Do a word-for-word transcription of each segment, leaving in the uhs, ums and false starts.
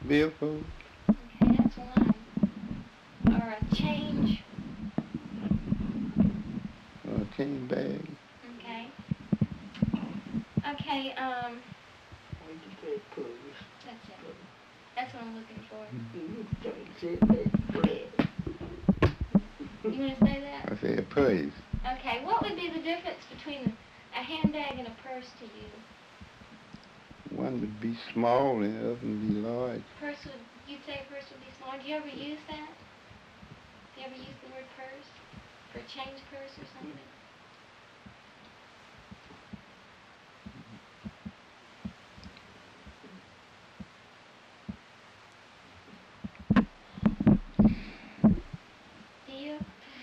Billfold. Okay, that's one. Or a change. Or a chain bag. Okay. Okay, um, What'd you say, purse? that's it. That's what I'm looking for. You said that bread. You want to say that? I say a purse. Okay, what would be the difference between a handbag and a purse to you? One would be small and the other would be large. Purse would, you'd say a purse would be small. Do you ever use that? Do you ever use the word purse? For a change purse or something? Do you?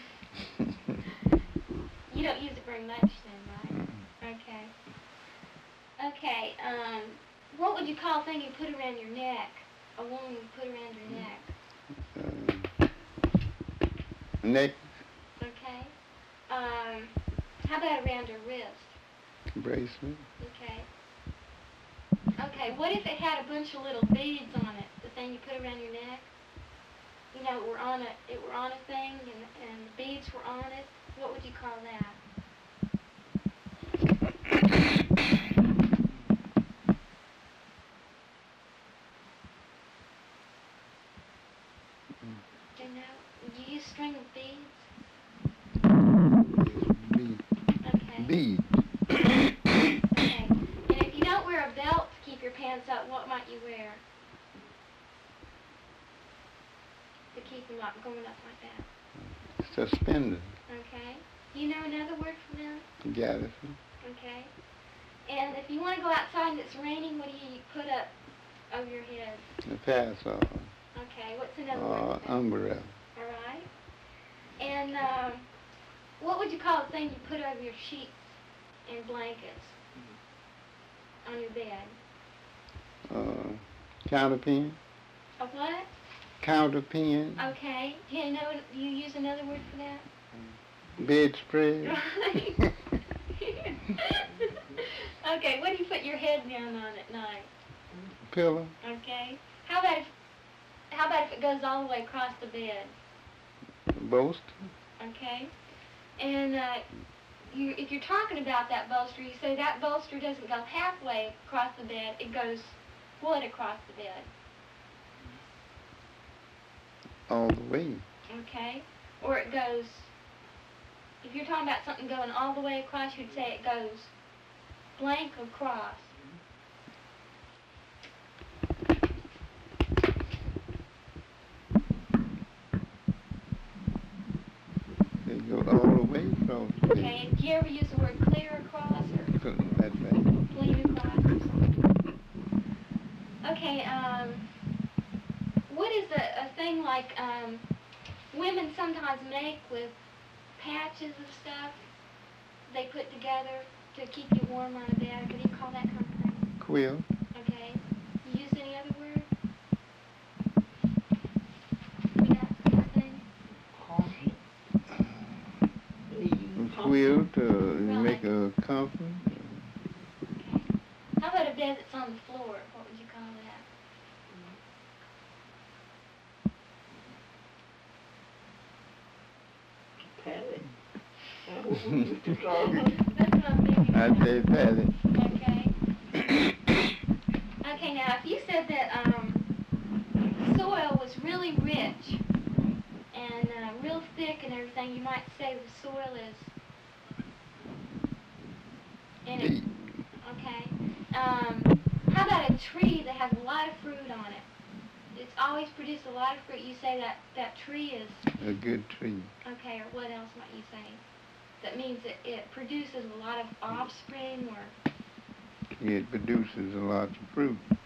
You don't use it very much then, right? Okay. Okay, um, what would you call a thing you put around your neck? A woman would put around your neck. Uh, neck. Okay. Um, how about around her wrist? Bracelet. Okay. Okay, what if it had a bunch of little beads on it? The thing you put around your neck? You know, it were on a, it were on a thing and, and the beads were on it. What would you call that? Do you know? Do you use string of beads? Bead. Okay. Bead. Okay. And if you don't wear a belt to keep your pants up, what might you wear? To keep them up, going up like that. Suspender. Okay. Do you know another word for them? Garrison. Okay. And if you want to go outside and it's raining, what do you put up over your head? A parasol. Okay. What's another Or word for that? umbrella. All right. And um, what would you call the thing you put over your sheets and blankets on your bed? Uh, counterpin. A what? Counterpin. Okay. Do you know? Do you use another word for that? Bedspread. Right. Okay. What do you put your head down on at night? Pillow. Okay. How about if? How about if it goes all the way across the bed? Bolster. Okay. And uh, you, if you're talking about that bolster, you say that bolster doesn't go halfway across the bed. It goes what across the bed? All the way. Okay. Or it goes. If you're talking about something going all the way across, you'd say it goes blank across. They go all the way across. Okay. Do you ever use the word clear across or That's right. clean across or something? Okay. Um, what is a, a thing like um, women sometimes make with patches and stuff they put together to keep you warm on a bed? What do you call that kind of thing? Quill. Okay. You use any other word? For that kind of thing? Coffee. Quill to Right. make a comfort. Okay. How about a bed that's on the floor? What would you call that? Pallet. What would you call it? That's what I'm thinking. I say pallet. Okay. Okay, now if you said that um, soil was really rich and uh, real thick and everything, you might say the soil is. In it. Deep. Okay. Um, how about a tree that has a lot of fruit on it? It's always produced a lot of fruit. You say that that tree is. A good tree. Okay, or what else might you say? That means it, it produces a lot of offspring or. It produces a lot of fruit.